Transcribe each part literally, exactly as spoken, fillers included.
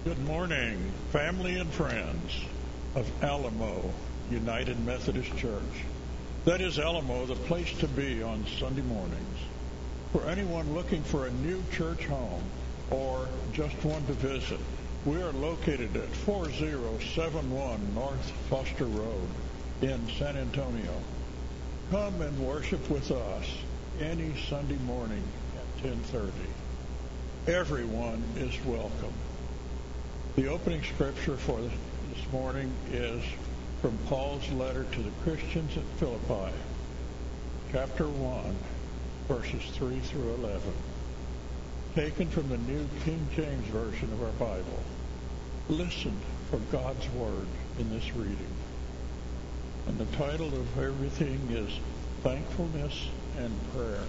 Good morning, family and friends of Alamo United Methodist Church. That is Alamo, the place to be on Sunday mornings. For anyone looking for a new church home or just one to visit, we are located at four oh seven one North Foster Road in San Antonio. Come and worship with us any Sunday morning at ten thirty. Everyone is welcome. The opening scripture for this morning is from Paul's letter to the Christians at Philippi, chapter one, verses three through eleven, taken from the New King James Version of our Bible. Listen for God's word in this reading. And the title of everything is Thankfulness and Prayer.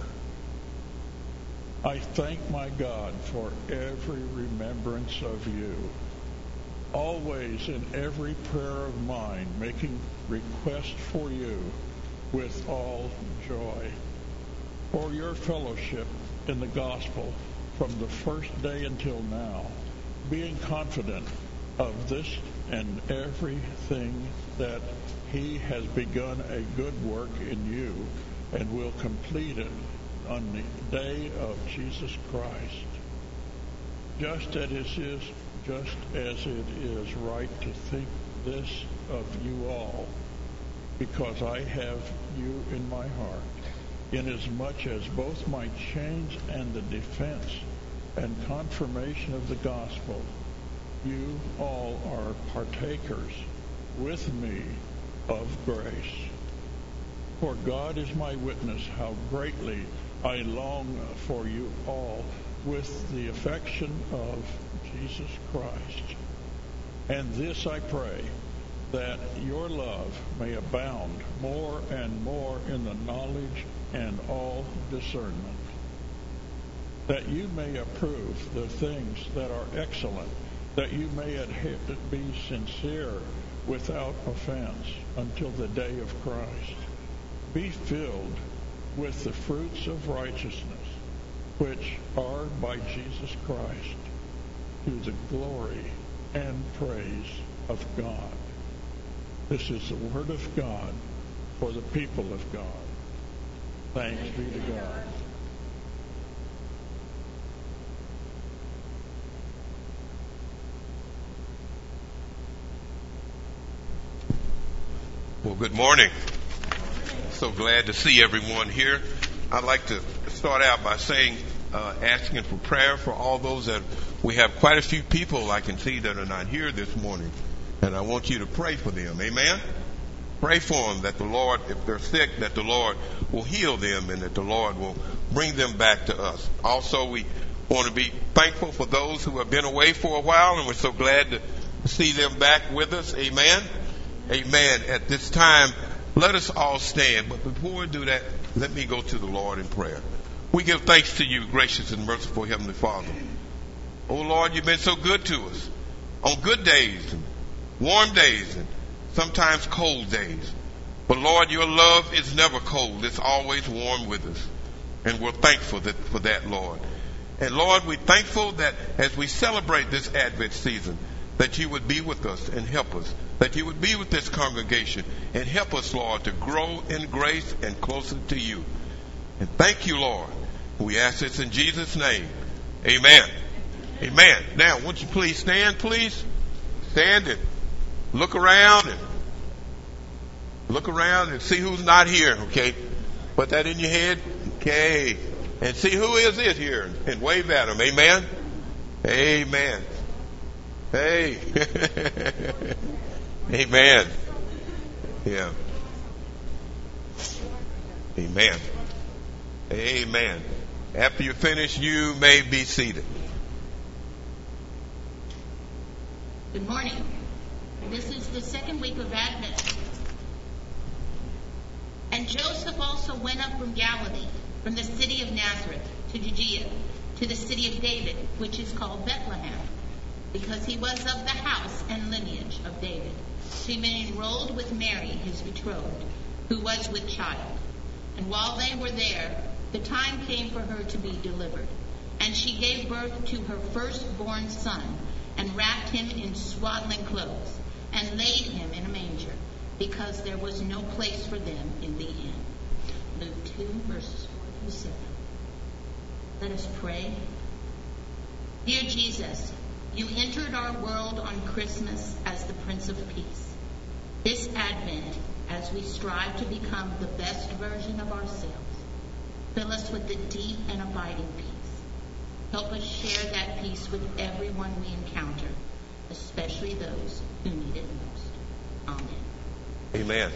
I thank my God for every remembrance of you, always in every prayer of mine, making request for you with all joy, for your fellowship in the gospel from the first day until now, being confident of this and everything, that he has begun a good work in you and will complete it on the day of Jesus Christ. Just as it is Just as it is right to think this of you all, because I have you in my heart, inasmuch as both my change and the defense and confirmation of the gospel, you all are partakers with me of grace. For God is my witness how greatly I long for you all with the affection of Jesus Christ. And this I pray, that your love may abound more and more in the knowledge and all discernment, that you may approve the things that are excellent, that you may be sincere without offense until the day of Christ. Be filled with the fruits of righteousness, which are by Jesus Christ, to the glory and praise of God. This is the word of God for the people of God. Thanks be to God. Well, good morning. So glad to see everyone here. I'd like to start out by saying, uh, asking for prayer for all those that we have quite a few people I can see that are not here this morning. And I want you to pray for them. Amen? Pray for them that the Lord, if they're sick, that the Lord will heal them and that the Lord will bring them back to us. Also, we want to be thankful for those who have been away for a while, and we're so glad to see them back with us. Amen? Amen. At this time, let us all stand. But before we do that, let me go to the Lord in prayer. We give thanks to you, gracious and merciful Heavenly Father. Oh, Lord, you've been so good to us on good days and warm days and sometimes cold days. But, Lord, your love is never cold. It's always warm with us. And we're thankful that, for that, Lord. And, Lord, we're thankful that as we celebrate this Advent season, that you would be with us and help us, that you would be with this congregation and help us, Lord, to grow in grace and closer to you. And thank you, Lord. We ask this in Jesus' name. Amen. Amen. Now, won't you please stand, please? Stand and look around and look around and see who's not here, okay? Put that in your head. Okay. And see who is it here and wave at them. Amen. Amen. Hey. Amen. Yeah. Amen. Amen. After you finish, you may be seated. Good morning. This is the second week of Advent. And Joseph also went up from Galilee, from the city of Nazareth to Judea, to the city of David, which is called Bethlehem, because he was of the house and lineage of David, to be enrolled with Mary, his betrothed, who was with child. And while they were there, the time came for her to be delivered. And she gave birth to her firstborn son, and wrapped him in swaddling clothes, and laid him in a manger, because there was no place for them in the inn. Luke two, verses four through seven. Let us pray. Dear Jesus, you entered our world on Christmas as the Prince of Peace. This Advent, as we strive to become the best version of ourselves, fill us with the deep and abiding peace. Help us share that peace with everyone we encounter, especially those who need it most. Amen. Amen.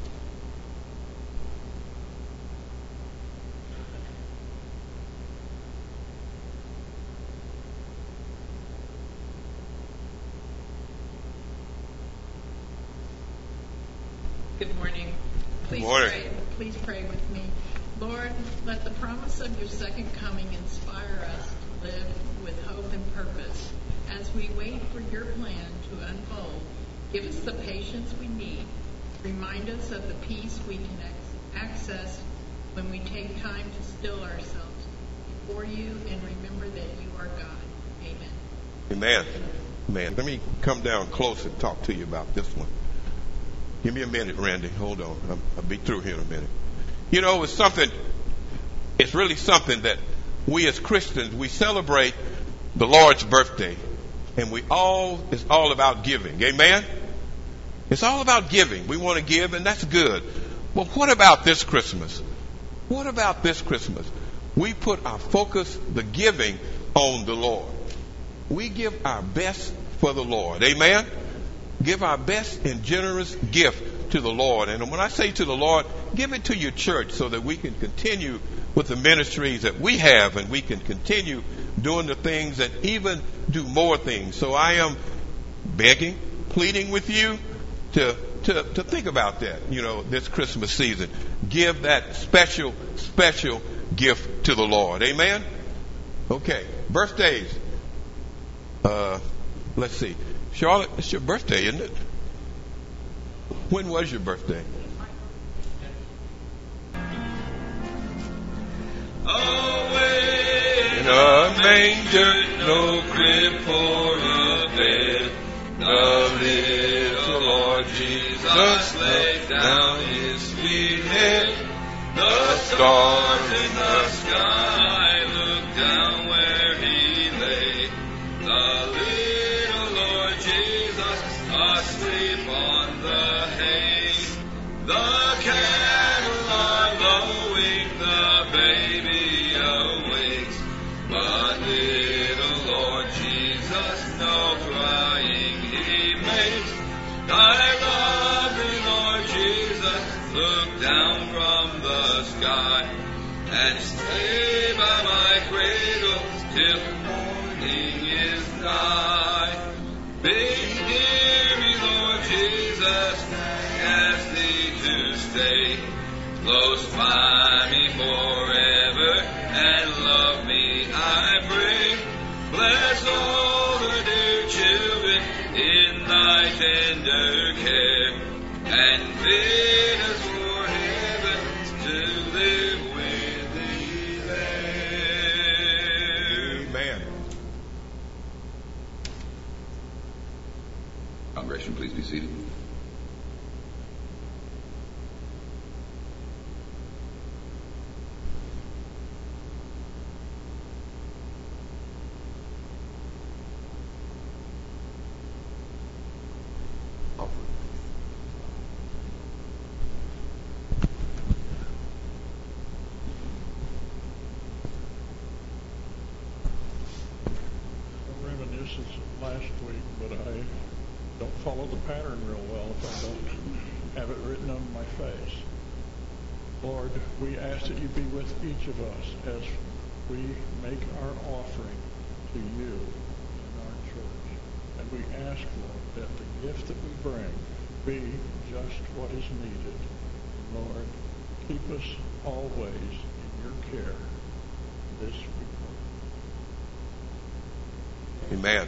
Good morning. Please Good morning. pray. Please pray with me. Lord, let the promise of your second coming inspire us to live with hope and purpose. As we wait for your plan to unfold, give us the patience we need. Remind us of the peace we can ex- access when we take time to still ourselves before you and remember that you are God. Amen. Amen. Amen. Let me come down close and talk to you about this one. Give me a minute, Randy. Hold on. I'll, I'll be through here in a minute. You know, it's something, it's really something that we as Christians, we celebrate the Lord's birthday. And we all, it's all about giving. Amen? It's all about giving. We want to give, and that's good. But what about this Christmas? What about this Christmas? We put our focus, the giving, on the Lord. We give our best for the Lord. Amen? Give our best and generous gift to the Lord. And when I say to the Lord, give it to your church so that we can continue with the ministries that we have, and we can continue doing the things and even do more things. So I am begging, pleading with you to, to, to think about that, you know, this Christmas season. Give that special, special gift to the Lord. Amen? Okay. Birthdays. Uh, let's see. Charlotte, it's your birthday, isn't it? When was your birthday? Away in a manger, no crib for a bed, the little Lord Jesus laid down his sweet head. The stars in the sky looked down where he lay. The little Lord Jesus asleep on the hay. The cattle are lowing, the baby awakes, but little Lord Jesus no crying he makes. Thy lovely Lord Jesus, look down from the sky and stay by my cradle till morning is nigh. Big dear me, Lord Jesus, ask thee to stay close by me forever and love me, I pray. Bless all the dear children in thy tender care, and bid us for heaven to live with thee there. Amen. Congregation, please be seated. Reminiscence of last week, but I don't follow the pattern real well if I don't have it written on my face. Lord, we ask that you be with each of us as we make our offering to you in our church. And we ask, Lord, that the gift that we bring be just what is needed. Lord, keep us always in your care. This we pray. Amen.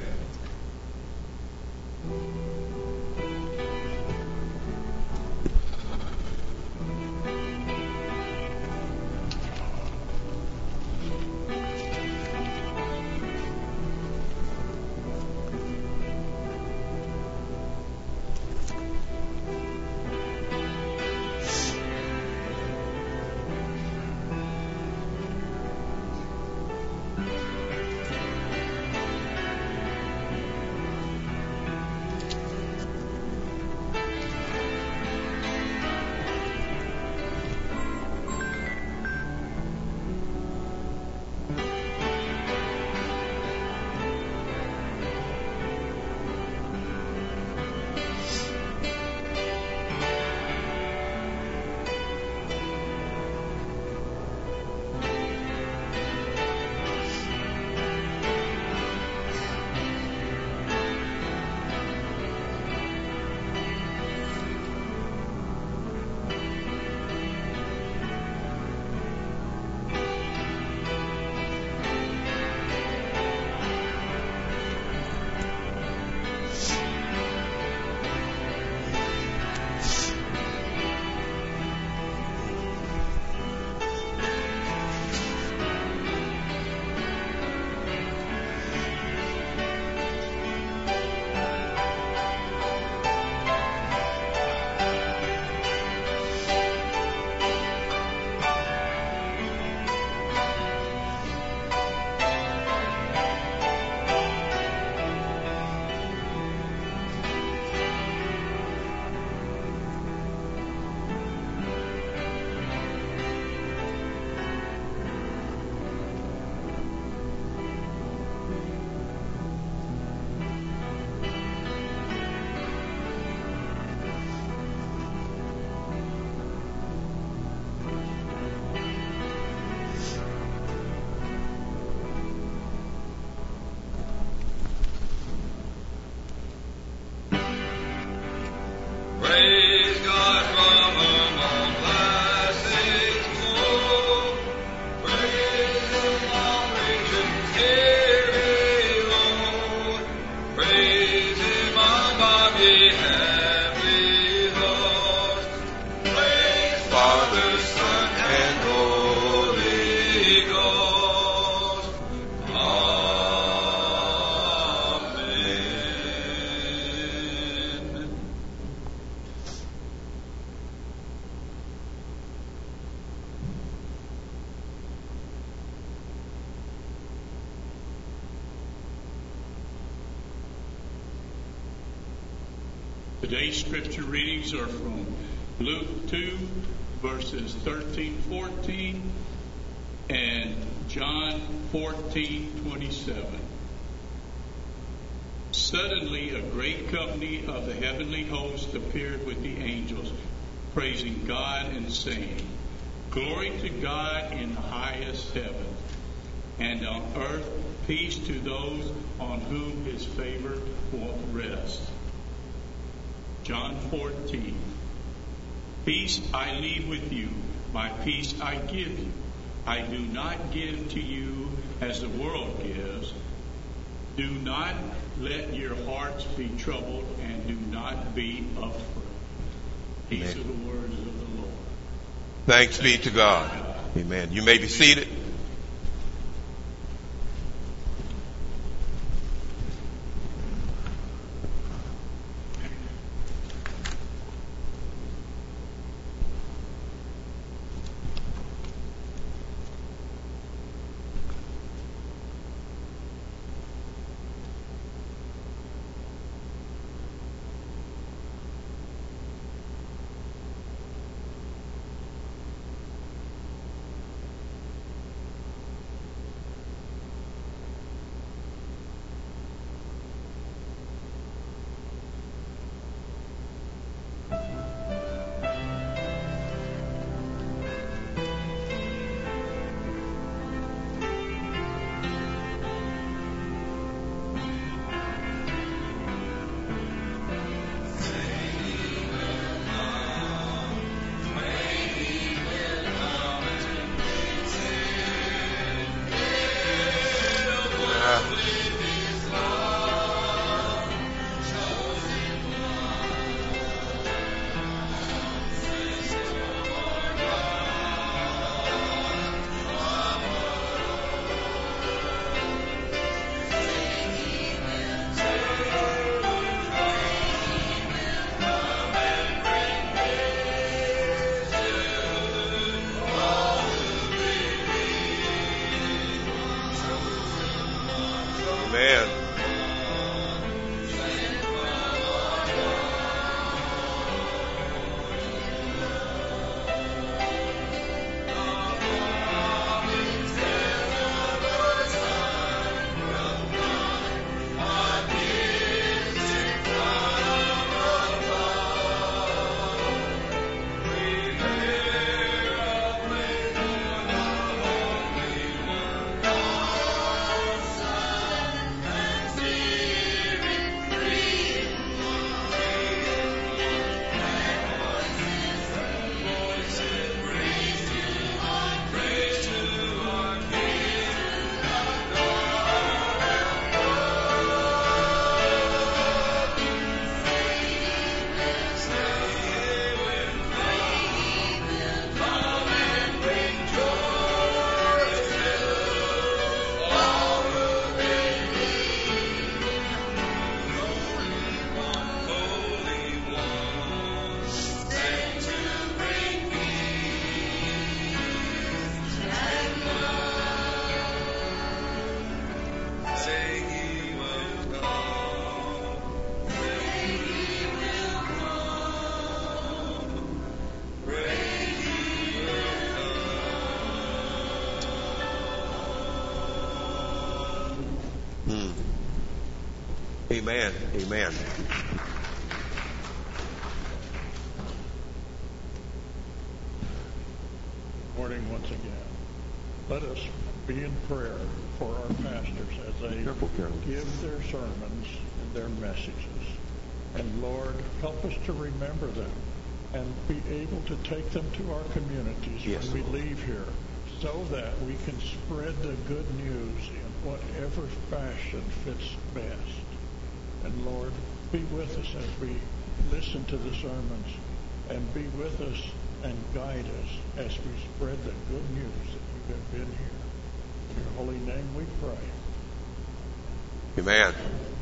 Today's scripture readings are from Luke two, verses thirteen, fourteen, and John fourteen, twenty-seven. Suddenly a great company of the heavenly host appeared with the angels, praising God and saying, "Glory to God in the highest heaven, and on earth peace to those on whom his favor will rest." John fourteen. Peace I leave with you, my peace I give you. I do not give to you as the world gives. Do not let your hearts be troubled, and do not be afraid. These are the words of the Lord. Thanks be to God. Amen. You may be seated. Amen. Amen. Morning once again. Let us be in prayer for our pastors as they Careful, Carol. give their sermons and their messages. And Lord, help us to remember them and be able to take them to our communities Yes, when we Lord. leave here, so that we can spread the good news in whatever fashion fits best. And Lord, be with us as we listen to the sermons, and be with us and guide us as we spread the good news that you have been here. In your holy name we pray. Amen.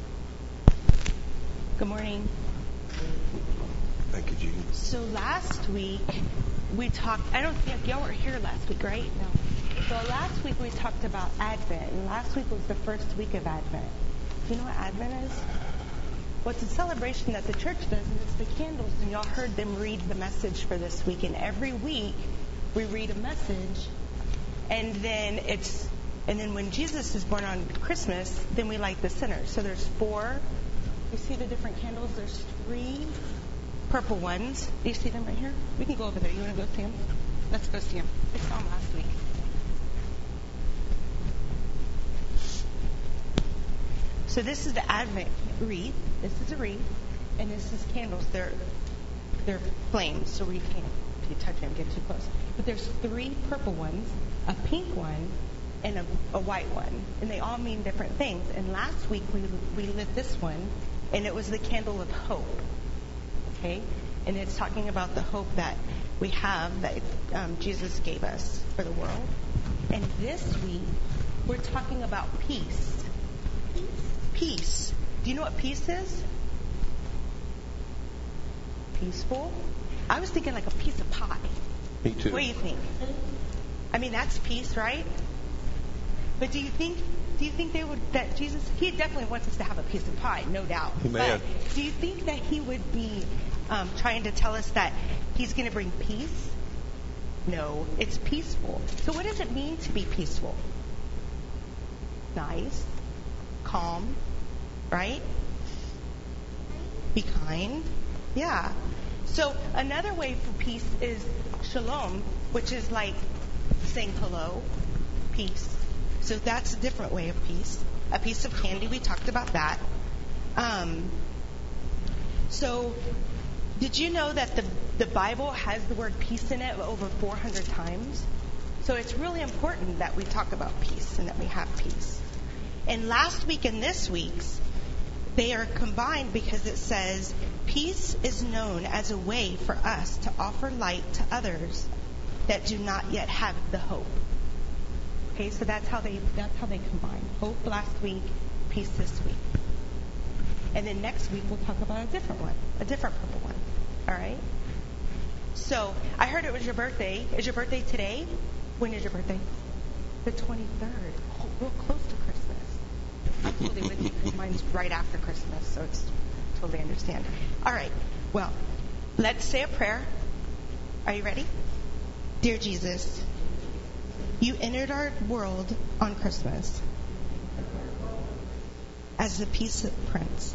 Good morning. Thank you, Jean. So last week we talked, I don't think y'all were here last week, right? No. So last week we talked about Advent, and last week was the first week of Advent. Do you know what Advent is? Well, it's a celebration that the church does, and it's the candles. And y'all heard them read the message for this week. And every week we read a message, and then it's and then when Jesus is born on Christmas, then we light the center. So there's four. You see the different candles? There's three purple ones. Do you see them right here? We can go over there. You want to go see them? Let's go see them. We saw them last week. So this is the Advent wreath. This is a wreath, and this is candles. They're they're flames, so we can't if you touch them, get too close. But there's three purple ones, a pink one, and a, a white one, and they all mean different things. And last week we we lit this one, and it was the candle of hope. Okay, and it's talking about the hope that we have that um, Jesus gave us for the world. And this week we're talking about peace. Peace. Do you know what peace is? Peaceful? I was thinking like a piece of pie. Me too. What do you think? I mean, that's peace, right? But do you think do you think they would that Jesus he definitely wants us to have a piece of pie, no doubt. Amen. But do you think that he would be um, trying to tell us that he's going to bring peace? No, it's peaceful. So what does it mean to be peaceful? Nice, calm, right? Be kind. Yeah. So another way for peace is shalom, which is like saying hello, peace. So that's a different way of peace. A piece of candy, we talked about that. Um, so did you know that the, the Bible has the word peace in it over four hundred times? So it's really important that we talk about peace and that we have peace. And last week and this week's, they are combined because it says, peace is known as a way for us to offer light to others that do not yet have the hope. Okay, so that's how they that's how they combine. Hope last week, peace this week. And then next week we'll talk about a different one, a different purple one. All right? So I heard it was your birthday. Is your birthday today? When is your birthday? The twenty-third. Oh, real close to Christmas. I'm totally with you because mine's right after Christmas, so it's totally understand. All right. Well, let's say a prayer. Are you ready? Dear Jesus, you entered our world on Christmas as the peace of Prince.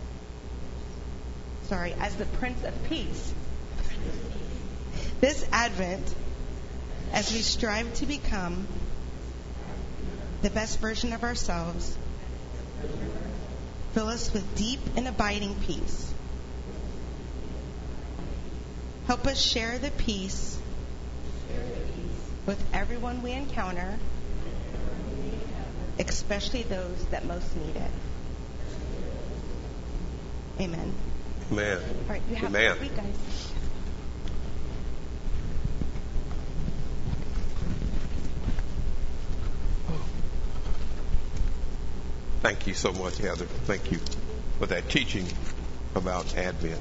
Sorry, as the Prince of Peace. This Advent, as we strive to become the best version of ourselves, fill us with deep and abiding peace. Help us share the peace with everyone we encounter, especially those that most need it. Amen. Amen. All right, you have Amen. a good week, guys. Thank you so much, Heather. Thank you for that teaching about Advent.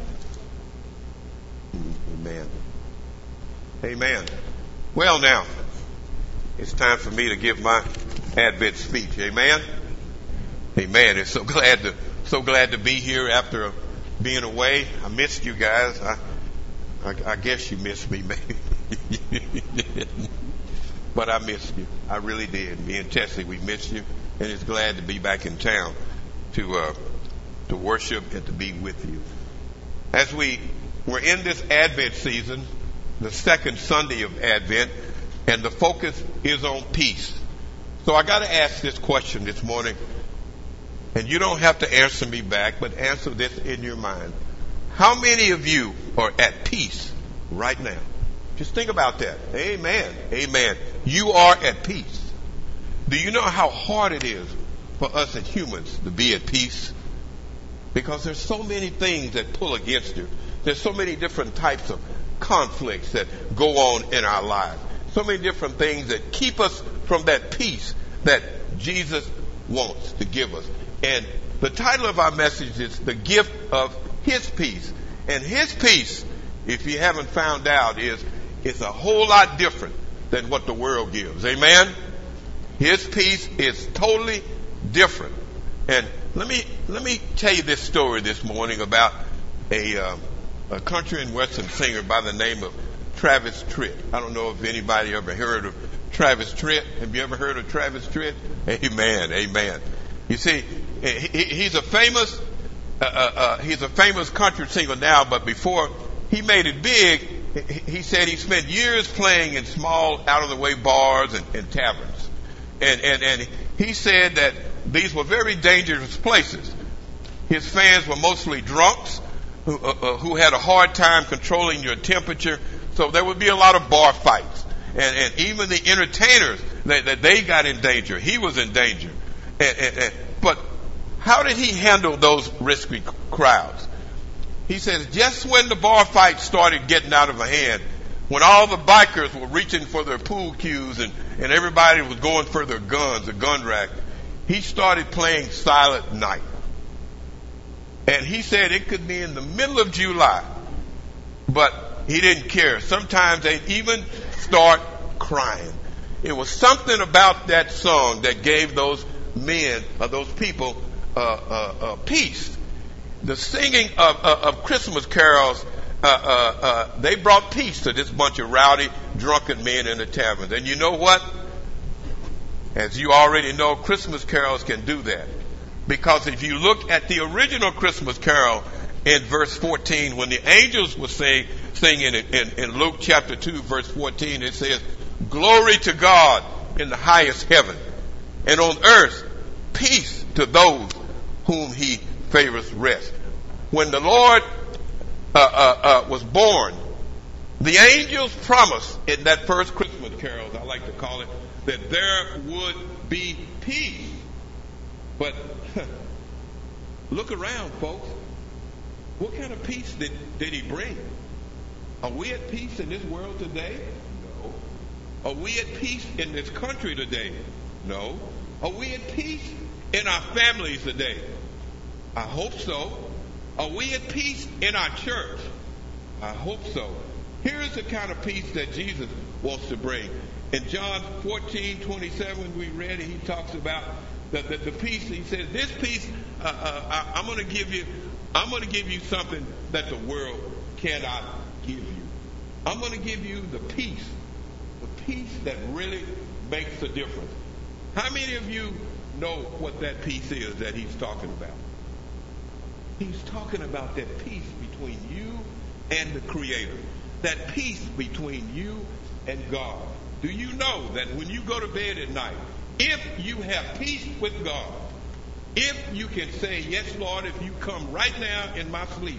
Amen. Amen. Well, now, it's time for me to give my Advent speech. Amen. Amen. It's so glad to so glad to be here after being away. I missed you guys. I I, I guess you missed me, maybe. But I missed you. I really did. Me and Tessie, we missed you. And it's glad to be back in town to uh, to worship and to be with you. As we we're in this Advent season, the second Sunday of Advent, and the focus is on peace. So I got to ask this question this morning, and you don't have to answer me back, but answer this in your mind. How many of you are at peace right now? Just think about that. Amen. Amen. You are at peace. Do you know how hard it is for us as humans to be at peace? Because there's so many things that pull against you. There's so many different types of conflicts that go on in our lives. So many different things that keep us from that peace that Jesus wants to give us. And the title of our message is The Gift of His Peace. And His peace, if you haven't found out, is it's a whole lot different than what the world gives. Amen? His peace is totally different. And let me let me tell you this story this morning about a, uh, a country and western singer by the name of Travis Tritt. I don't know if anybody ever heard of Travis Tritt. Have you ever heard of Travis Tritt? Amen, amen. You see, he, he's a famous uh, uh, he's a famous country singer now, but before he made it big, he said he spent years playing in small, out-of-the-way bars and, and taverns. And, and, and he said that these were very dangerous places. His fans were mostly drunks who, uh, uh, who had a hard time controlling your temperature. So there would be a lot of bar fights. And, and even the entertainers, that, that they got in danger. He was in danger. And, and, and, but how did he handle those risky crowds? He says, just when the bar fight started getting out of hand, when all the bikers were reaching for their pool cues and, and everybody was going for their guns, a gun rack, he started playing Silent Night. And he said it could be in the middle of July, but he didn't care. Sometimes they'd even start crying. It was something about that song that gave those men, or those people, uh, uh, uh, peace. The singing of, uh, of Christmas carols, uh, uh, uh, they brought peace to this bunch of rowdy, drunken men in the taverns. And you know what? As you already know, Christmas carols can do that. Because if you look at the original Christmas carol in verse fourteen, when the angels were sing, singing in, in, in Luke chapter two, verse fourteen, it says, "Glory to God in the highest heaven, and on earth peace to those whom he favors rest." When the Lord uh, uh, uh, was born, the angels promised in that first Christmas carol, I like to call it, that there would be peace. But look around, folks. What kind of peace did, did he bring? Are we at peace in this world today? No. Are we at peace in this country today? No. Are we at peace in our families today? I hope so. Are we at peace in our church? I hope so. Here's the kind of peace that Jesus wants to bring. In John fourteen twenty-seven, we read it, he talks about the, the, the peace. He says, this peace, uh, uh, I, I'm going to give you, I'm going to give you something that the world cannot give you. I'm going to give you the peace, the peace that really makes a difference. How many of you know what that peace is that he's talking about? He's talking about that peace between you and the Creator. That peace between you and God. Do you know that when you go to bed at night, if you have peace with God, if you can say, yes, Lord, if you come right now in my sleep,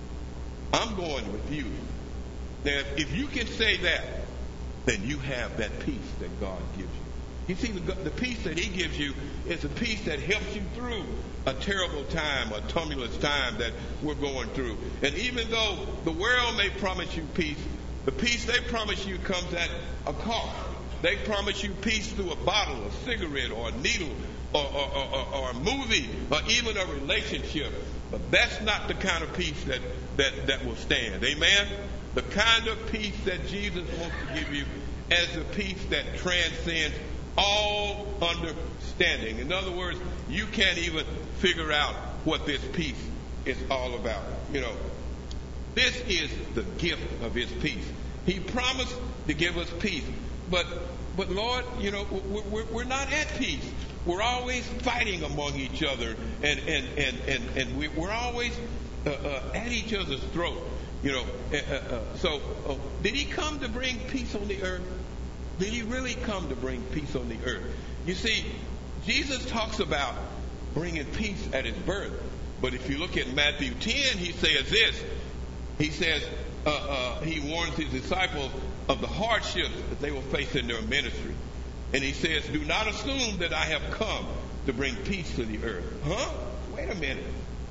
I'm going with you. Now, if you can say that, then you have that peace that God gives you. You see, the, the peace that he gives you is a peace that helps you through a terrible time, a tumultuous time that we're going through. And even though the world may promise you peace, the peace they promise you comes at a cost. They promise you peace through a bottle, a cigarette, or a needle, or, or, or, or a movie, or even a relationship. But that's not the kind of peace that, that, that will stand. Amen? The kind of peace that Jesus wants to give you as a peace that transcends all understanding. In other words, you can't even figure out what this peace is all about. You know, this is the gift of his peace. He promised to give us peace. But, but Lord, you know, we're, we're not at peace. We're always fighting among each other, and, and, and, and, and we're always uh, uh, at each other's throat. You know, uh, uh, so uh, did he come to bring peace on the earth? Did he really come to bring peace on the earth? You see, Jesus talks about bringing peace at his birth. But if you look at Matthew ten, he says this. He says, uh, uh, he warns his disciples of the hardships that they will face in their ministry. And he says, do not assume that I have come to bring peace to the earth. Huh? Wait a minute.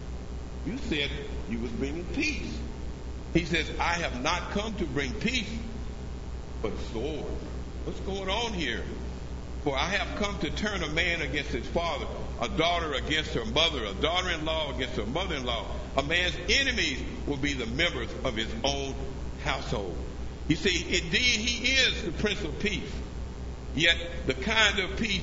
You said you was bringing peace. He says, I have not come to bring peace, but a sword. What's going on here? For I have come to turn a man against his father, a daughter against her mother, a daughter-in-law against her mother-in-law. A man's enemies will be the members of his own household. You see, indeed, he is the Prince of Peace. Yet the kind of peace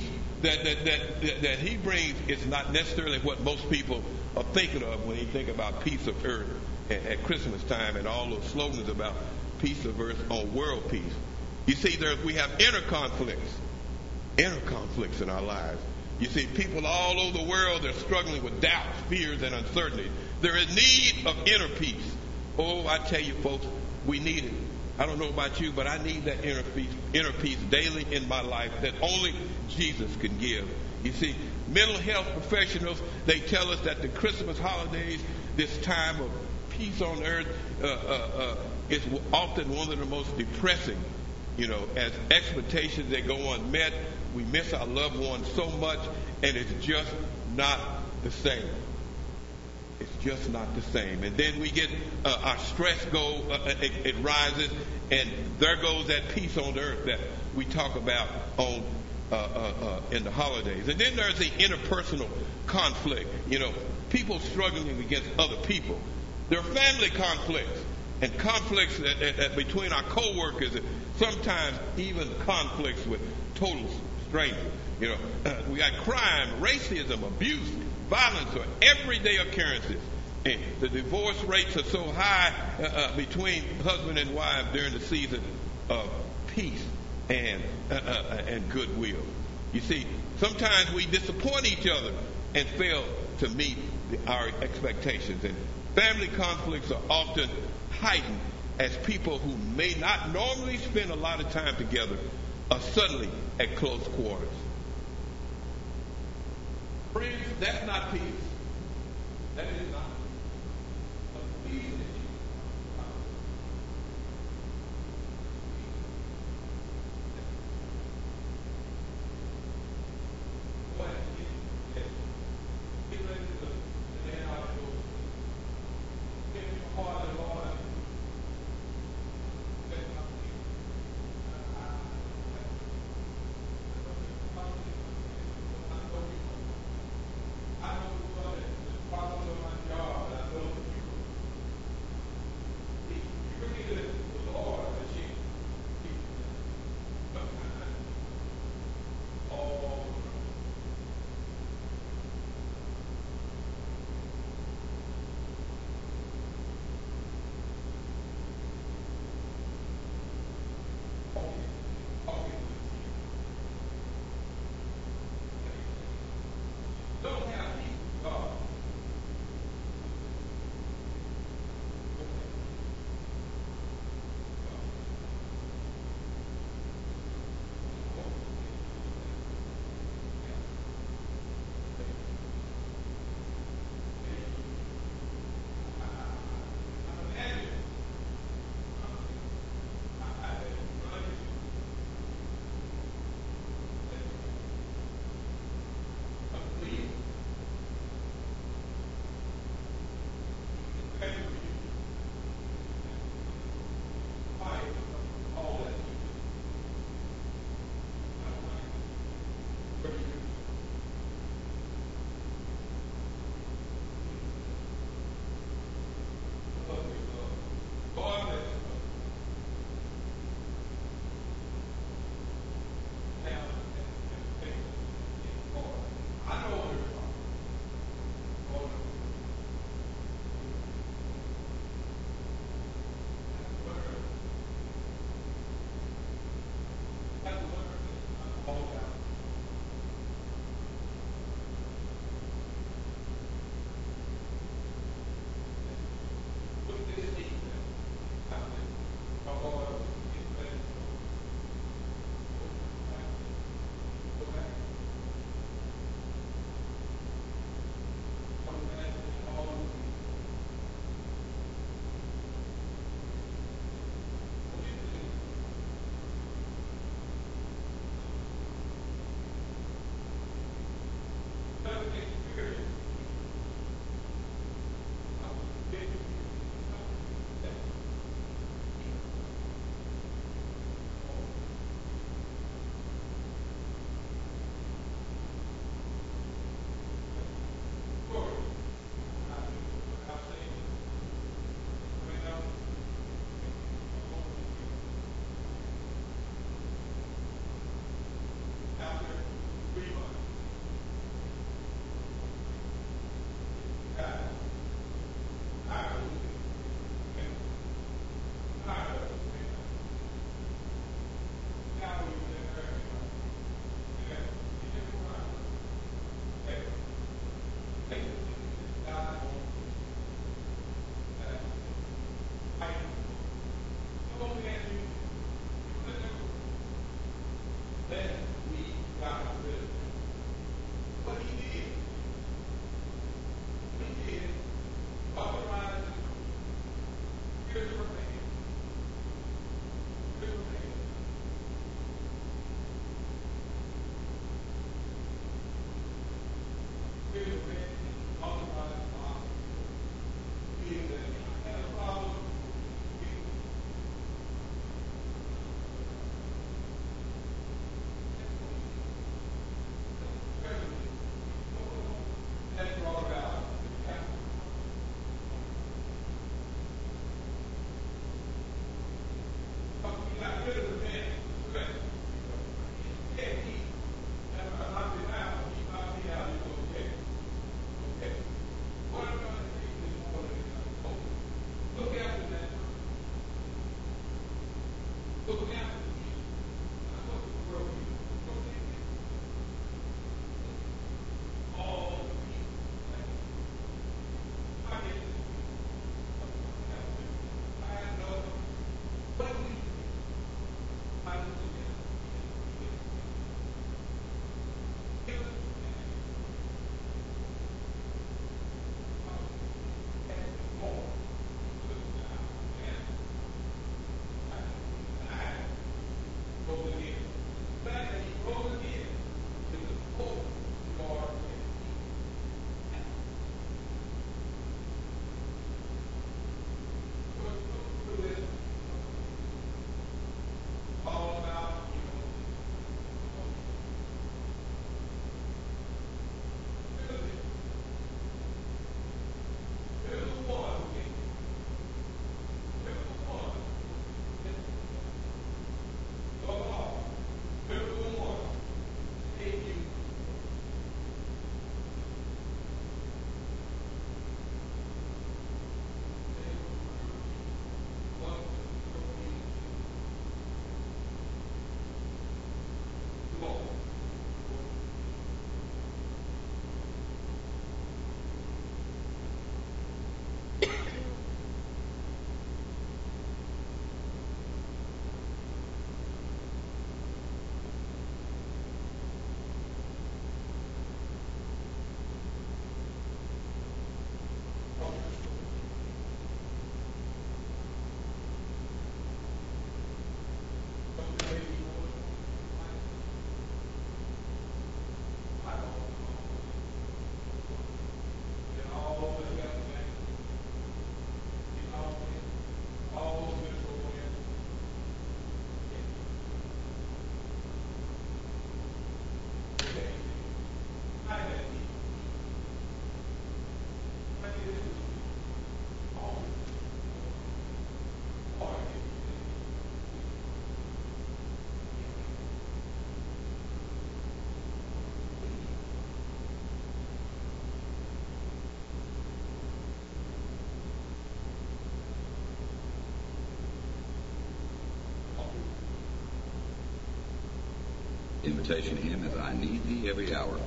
that, that, that, that, that he brings is not necessarily what most people are thinking of when they think about peace of earth at, at Christmas time and all those slogans about peace of earth on world peace. You see, there we have inner conflicts, inner conflicts in our lives. You see, people all over the world are struggling with doubts, fears, and uncertainty. There is need of inner peace. Oh, I tell you, folks, we need it. I don't know about you, but I need that inner peace, inner peace daily in my life that only Jesus can give. You see, mental health professionals, they tell us that the Christmas holidays, this time of peace on earth, uh, uh, uh, is often one of the most depressing. You know, as expectations they go unmet, we miss our loved ones so much, and it's just not the same. It's just not the same. And then we get uh, our stress go, uh, it, it rises, and there goes that peace on earth that we talk about on uh, uh, uh, in the holidays. And then there's the interpersonal conflict. You know, people struggling against other people. There are family conflicts and conflicts that, that, that between our co-workers, and sometimes even conflicts with total strangers. You know, uh, we got crime, racism, abuse, violence are everyday occurrences. And the divorce rates are so high uh, uh, between husband and wife during the season of peace and uh, uh, and goodwill. You see, sometimes we disappoint each other and fail to meet the, our expectations. And family conflicts are often heightened as people who may not normally spend a lot of time together are suddenly at close quarters. Friends, that's not peace. That is not but peace. Invitation hymn is I Need Thee Every Hour.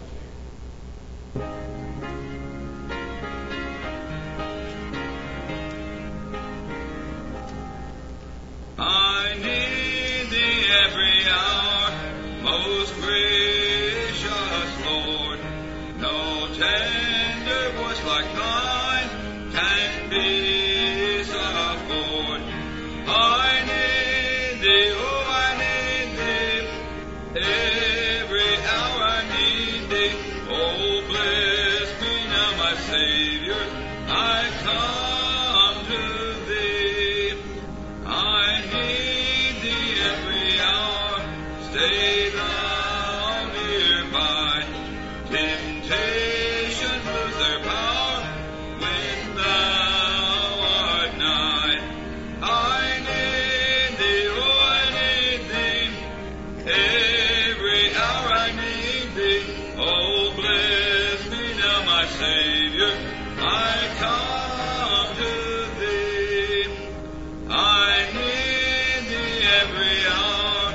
I need Thee every hour, most gracious Lord. No tender voice like Thine can be afford. I need Thee, oh, I need Thee. Every hour I need Thee. Oh, bless me now, my Savior. I come to Thee. I need Thee every hour. Stay Thou nearby. Temptations lose their power when Thou art nigh. I need Thee, oh, I need Thee. Every hour I need Thee. Oh, bless me now, my Savior. I come to Thee. I need Thee every hour.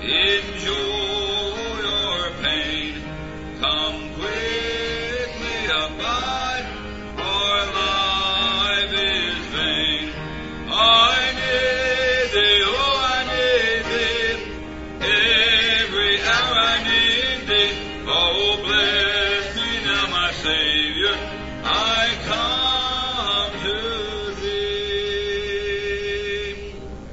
Enjoy your pain. Come quickly abide, for life is vain. I need Thee, oh, I need Thee. Every hour I need Thee. Oh, bless me now, my Savior. I come to Thee.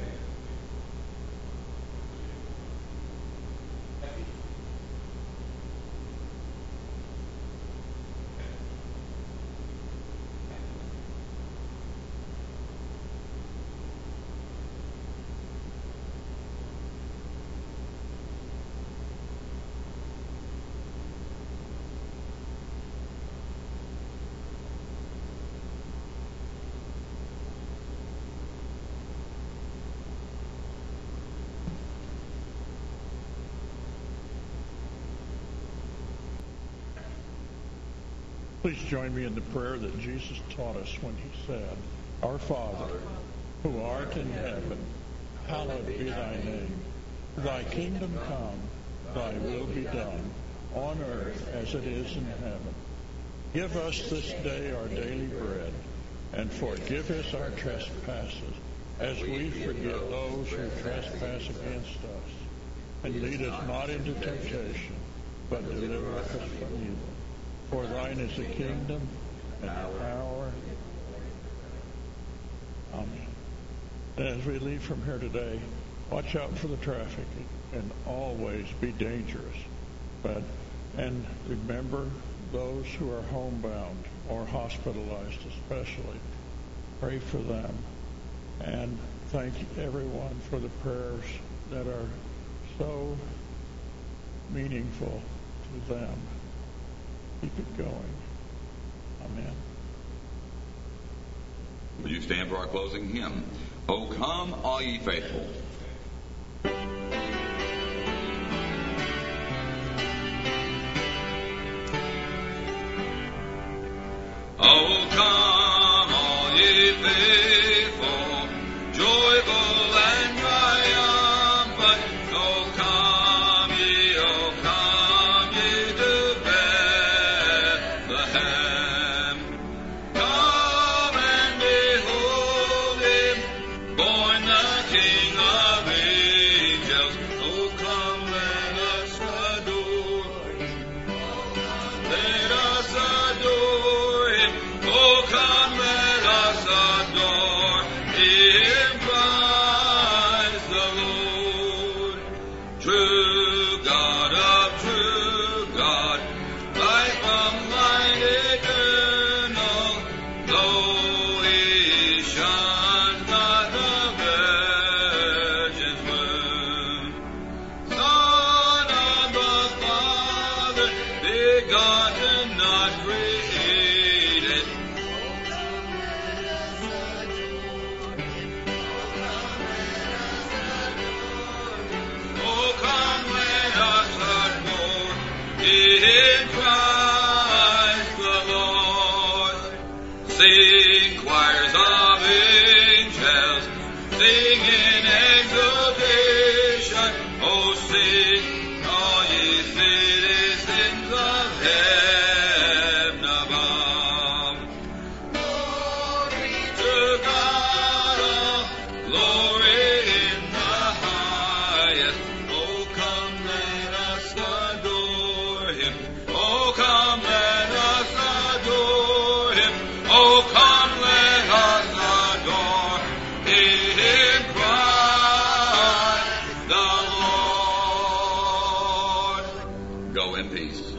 Please join me in the prayer that Jesus taught us when he said, Our Father, who art in heaven, hallowed be thy name. Thy kingdom come, thy will be done, on earth as it is in heaven. Give us this day our daily bread, and forgive us our trespasses, as we forgive those who trespass against us. And lead us not into temptation, but deliver us from evil. For thine is the kingdom, and the power. Amen. And as we leave from here today, watch out for the traffic and always be dangerous. But and remember those who are homebound or hospitalized especially. Pray for them. And thank everyone for the prayers that are so meaningful to them. Keep it going. Amen. Will you stand for our closing hymn? O come, all ye faithful. O come, all ye faithful, joyful and triumphant. O come ye, O come ye to Bethlehem. Come and behold him, born the King of angels. O come, let us adore him. Let us adore him. Oh, come, let us adore him, Christ the Lord. True God of true God, light from light eternal, though he shone not the virgin's womb. Son of the Father, begotten, not created. Oh, come, let us adore in Christ the Lord. Sing, choirs of angels, sing in exultation. Oh, sing, all ye citizens of heaven above. Glory to God, all glory in the highest. Oh, come, let us adore him. Oh, come, let us adore him. Oh, come, let us adore him, Christ the Lord. Go in peace.